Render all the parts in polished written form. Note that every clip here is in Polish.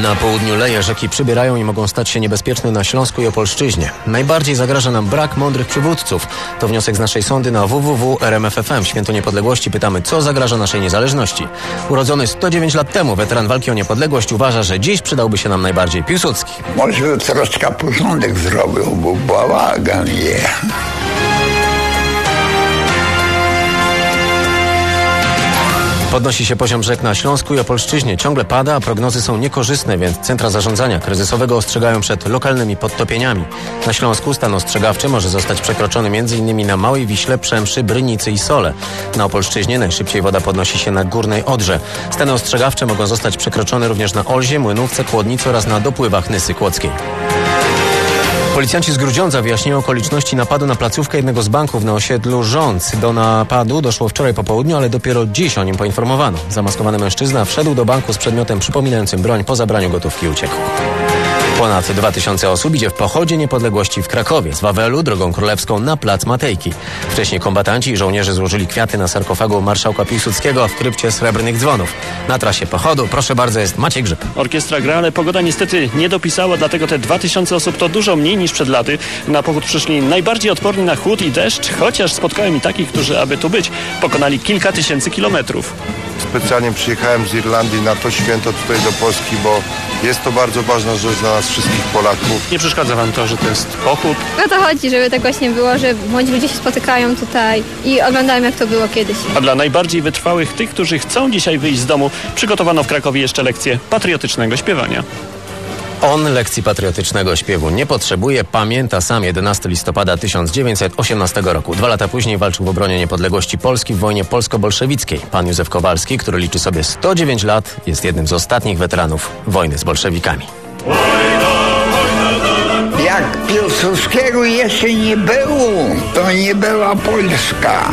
Na południu leje, rzeki przybierają i mogą stać się niebezpieczne na Śląsku i Opolszczyźnie. Najbardziej zagraża nam brak mądrych przywódców. To wniosek z naszej sondy na www.rmf.fm. Święto Niepodległości pytamy, co zagraża naszej niezależności. Urodzony 109 lat temu weteran walki o niepodległość uważa, że dziś przydałby się nam najbardziej Piłsudski. Może troszkę porządek zrobił, bo bałagan je. Podnosi się poziom rzek na Śląsku i Opolszczyźnie. Ciągle pada, a prognozy są niekorzystne, więc centra zarządzania kryzysowego ostrzegają przed lokalnymi podtopieniami. Na Śląsku stan ostrzegawczy może zostać przekroczony m.in. na Małej Wiśle, Przemszy, Brynicy i Sole. Na Opolszczyźnie najszybciej woda podnosi się na Górnej Odrze. Stany ostrzegawcze mogą zostać przekroczone również na Olzie, Młynówce, Kłodnicy oraz na dopływach Nysy Kłodzkiej. Policjanci z Grudziądza wyjaśniają okoliczności napadu na placówkę jednego z banków na osiedlu Rządz. Do napadu doszło wczoraj po południu, ale dopiero dziś o nim poinformowano. Zamaskowany mężczyzna wszedł do banku z przedmiotem przypominającym broń, po zabraniu gotówki uciekł. Ponad 2000 osób idzie w pochodzie niepodległości w Krakowie, z Wawelu drogą królewską na plac Matejki. Wcześniej kombatanci i żołnierze złożyli kwiaty na sarkofagu marszałka Piłsudskiego w krypcie Srebrnych Dzwonów. Na trasie pochodu, proszę bardzo, jest Maciej Grzyb. Orkiestra gra, ale pogoda niestety nie dopisała, dlatego te 2000 osób to dużo mniej niż przed laty. Na pochód przyszli najbardziej odporni na chłód i deszcz, chociaż spotkałem i takich, którzy, aby tu być, pokonali kilka tysięcy kilometrów. Specjalnie przyjechałem z Irlandii na to święto tutaj do Polski, bo jest to bardzo ważna rzecz dla nas wszystkich Polaków. Nie przeszkadza wam to, że to jest pochód? O to chodzi, żeby tak właśnie było, że młodzi ludzie się spotykają tutaj i oglądają, jak to było kiedyś. A dla najbardziej wytrwałych, tych, którzy chcą dzisiaj wyjść z domu, przygotowano w Krakowie jeszcze lekcję patriotycznego śpiewania. On lekcji patriotycznego śpiewu nie potrzebuje, pamięta sam 11 listopada 1918 roku. 2 lata później walczył w obronie niepodległości Polski w wojnie polsko-bolszewickiej. Pan Józef Kowalski, który liczy sobie 109 lat, jest jednym z ostatnich weteranów wojny z bolszewikami. Jak Piłsudskiego jeszcze nie było, to nie była Polska.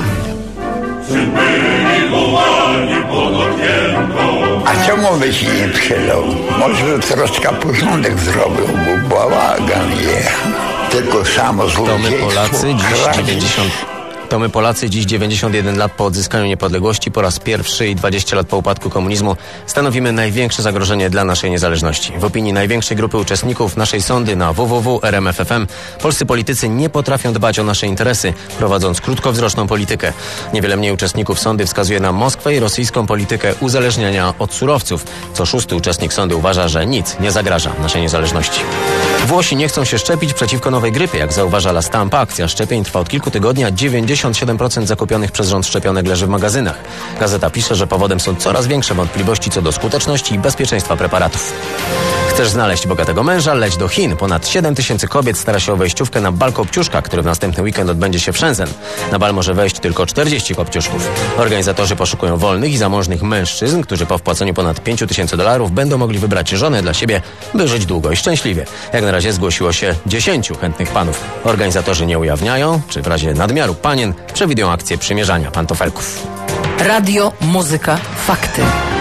A czemu by się nie przydał? Może troszkę porządek zrobił, bo bałagan je. Tylko samo złodziejstwo. To my Polacy dziś 91 lat po odzyskaniu niepodległości, po raz pierwszy i 20 lat po upadku komunizmu stanowimy największe zagrożenie dla naszej niezależności. W opinii największej grupy uczestników naszej sondy na www.rmf.fm polscy politycy nie potrafią dbać o nasze interesy, prowadząc krótkowzroczną politykę. Niewiele mniej uczestników sondy wskazuje na Moskwę i rosyjską politykę uzależniania od surowców. Co 6. uczestnik sondy uważa, że nic nie zagraża naszej niezależności. Włosi nie chcą się szczepić przeciwko nowej grypie. Jak zauważa La Stampa, akcja szczepień trwa od kilku tygodni, a 97% zakupionych przez rząd szczepionek leży w magazynach. Gazeta pisze, że powodem są coraz większe wątpliwości co do skuteczności i bezpieczeństwa preparatów. Chcesz znaleźć bogatego męża? Leć do Chin. Ponad 7000 kobiet stara się o wejściówkę na bal Kopciuszka, który w następny weekend odbędzie się w Shenzhen. Na bal może wejść tylko 40 kopciuszków. Organizatorzy poszukują wolnych i zamożnych mężczyzn, którzy po wpłaceniu ponad $5000 będą mogli wybrać żonę dla siebie, by żyć długo i szczęśliwie. Jak na razie zgłosiło się 10 chętnych panów. Organizatorzy nie ujawniają, czy w razie nadmiaru panien przewidują akcję przymierzania pantofelków. Radio, muzyka, fakty.